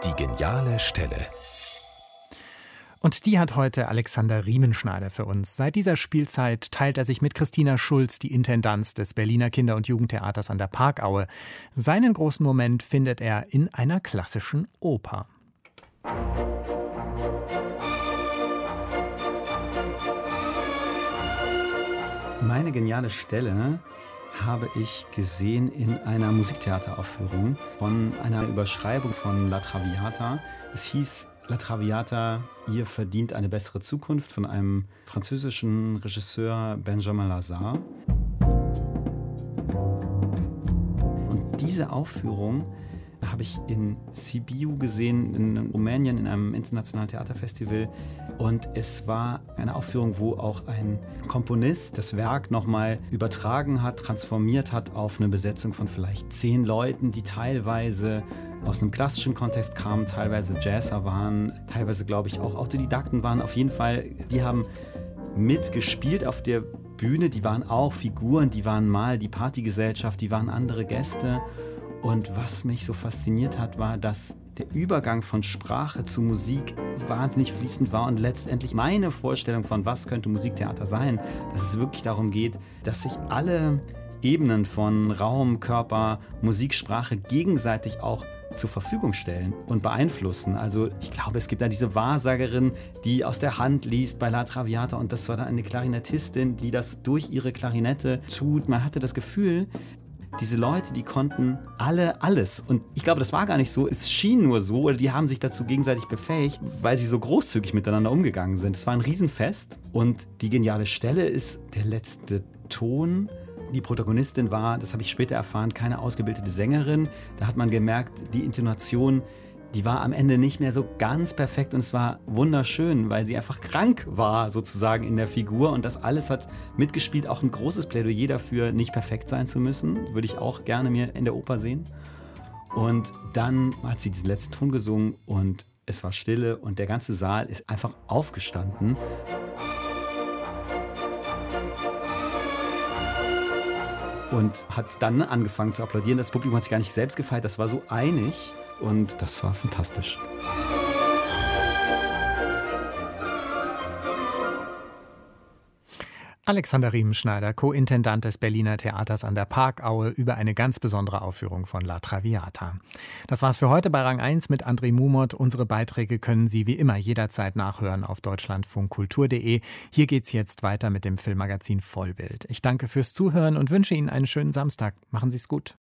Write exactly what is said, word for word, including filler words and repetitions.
Die geniale Stelle. Und die hat heute Alexander Riemenschneider für uns. Seit dieser Spielzeit teilt er sich mit Christina Schulz die Intendanz des Berliner Kinder- und Jugendtheaters an der Parkaue. Seinen großen Moment findet er in einer klassischen Oper. Meine geniale Stelle habe ich gesehen in einer Musiktheateraufführung von einer Überschreibung von La Traviata. Es hieß La Traviata, ihr verdient eine bessere Zukunft, von einem französischen Regisseur Benjamin Lazar. Und diese Aufführung habe ich in Sibiu gesehen, in Rumänien, in einem internationalen Theaterfestival. Und es war eine Aufführung, wo auch ein Komponist das Werk nochmal übertragen hat, transformiert hat auf eine Besetzung von vielleicht zehn Leuten, die teilweise aus einem klassischen Kontext kamen, teilweise Jazzer waren, teilweise, glaube ich, auch Autodidakten waren. Auf jeden Fall, die haben mitgespielt auf der Bühne, die waren auch Figuren, die waren mal die Partygesellschaft, die waren andere Gäste. Und was mich so fasziniert hat, war, dass der Übergang von Sprache zu Musik wahnsinnig fließend war und letztendlich meine Vorstellung von, was könnte Musiktheater sein, dass es wirklich darum geht, dass sich alle Ebenen von Raum, Körper, Musik, Sprache gegenseitig auch zur Verfügung stellen und beeinflussen. Also ich glaube, es gibt da diese Wahrsagerin, die aus der Hand liest bei La Traviata, und das war dann eine Klarinettistin, die das durch ihre Klarinette tut. Man hatte das Gefühl, diese Leute, die konnten alle alles. Und ich glaube, das war gar nicht so. Es schien nur so, oder die haben sich dazu gegenseitig befähigt, weil sie so großzügig miteinander umgegangen sind. Es war ein Riesenfest. Und die geniale Stelle ist der letzte Ton. Die Protagonistin war, das habe ich später erfahren, keine ausgebildete Sängerin. Da hat man gemerkt, die Intonation, die war am Ende nicht mehr so ganz perfekt, und es war wunderschön, weil sie einfach krank war sozusagen in der Figur, und das alles hat mitgespielt. Auch ein großes Plädoyer dafür, nicht perfekt sein zu müssen, würde ich auch gerne mir in der Oper sehen. Und dann hat sie diesen letzten Ton gesungen und es war Stille und der ganze Saal ist einfach aufgestanden. Und hat dann angefangen zu applaudieren. Das Publikum hat sich gar nicht selbst gefeiert, das war so einig. Und das war fantastisch. Alexander Riemenschneider, Co-Intendant des Berliner Theaters an der Parkaue, über eine ganz besondere Aufführung von La Traviata. Das war's für heute bei Rang eins mit André Mumot. Unsere Beiträge können Sie wie immer jederzeit nachhören auf deutschlandfunkkultur punkt de. Hier geht's jetzt weiter mit dem Filmmagazin Vollbild. Ich danke fürs Zuhören und wünsche Ihnen einen schönen Samstag. Machen Sie's gut.